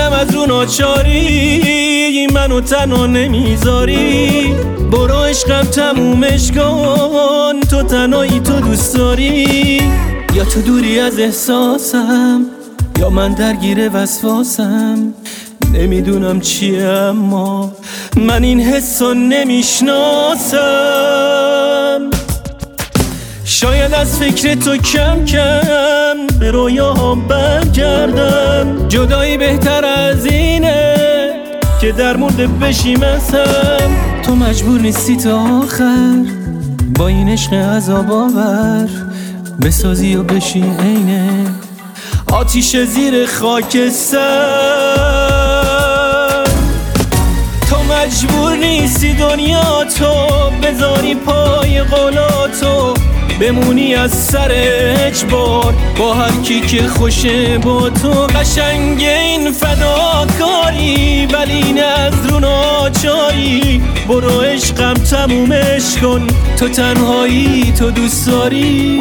میدونم از رو ناچاری منو تنها نمیذاری، برو عشقم تمومش کن، تو تنهایی تو دوست داری، یا تو دوری از احساسم یا من درگیر وسواسم، نمیدونم چیه اما من این حسو نمیشناسم. شاید از فکر تو کم کم به رویاها برگردم، جدایی بهتر از اینه که در مورد بشیم ازم. تو مجبور نیستی تا آخر با این عشق عذاب آور بسازی و بشی عینه آتیش زیر خاکستر. تو مجبور نیستی دنیا تو بذاری پای قولاتو، بمونی از سر اجبار با هر کی که خوشه با تو. قشنگ این فداکاری ولی نه از رو ناچاری، برو عشقم تمومش کن، تو تنهایی تو دوست داری.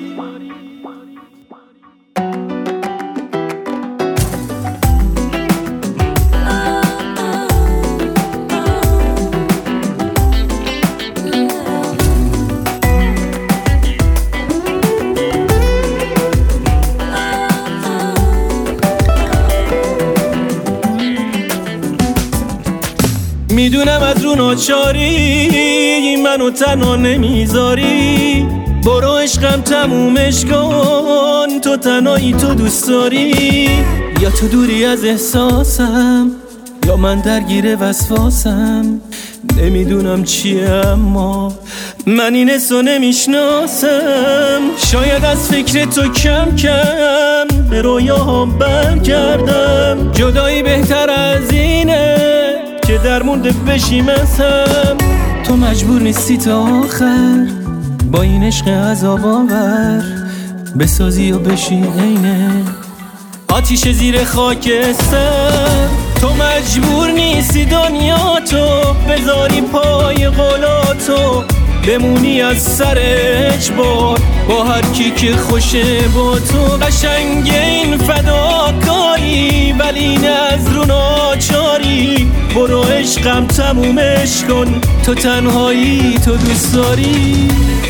میدونم از رو ناچاری منو تنها نمیذاری، برو عشقم تمومش کن، تو تنهایی تو دوست داری، یا تو دوری از احساسم یا من درگیر وسواسم، نمیدونم چیه اما من این حسو نمیشناسم. شاید از فکر تو کم کم به رویاها برگردم، جدایی بهتر از اینه که در مورد بشیم ازم. تو مجبور نیستی تا آخر با این عشق عذاب آور بسازی و بشی عینه آتیش زیر خاکستر. تو مجبور نیستی دنیا تو بذاری پای قولاتو، بمونی از سر اجبار با هر کی که خوشه با تو. قشنگ این فداکاری ولی نه از رو ناچاری، برو عشقم تمومش کن، تو تنهایی تو دوست داری.